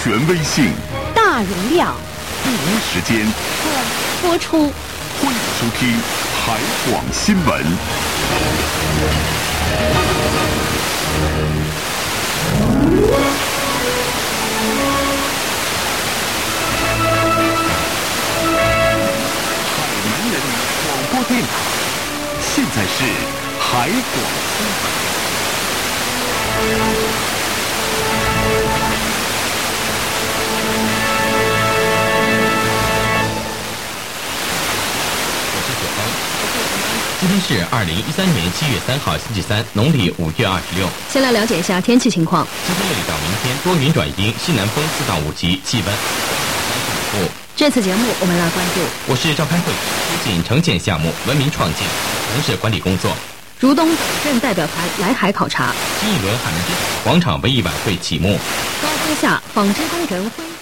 权威性、 大容量、 第一时间播出。 欢迎收听海广新闻。海南人广播电台，现在是海广新闻。 今天是2013年7月3号星期三，农历5月26。 先来了解一下天气情况。 今天夜里到明天多云转阴，西南风4到5级，气温35度。 这次节目我们来关注： 我市召开会议，推进城建项目文明创建、城市管理工作。 如东等镇代表团来海考察。 新一轮海南之广场文艺晚会启幕。 高峰下纺织工人婚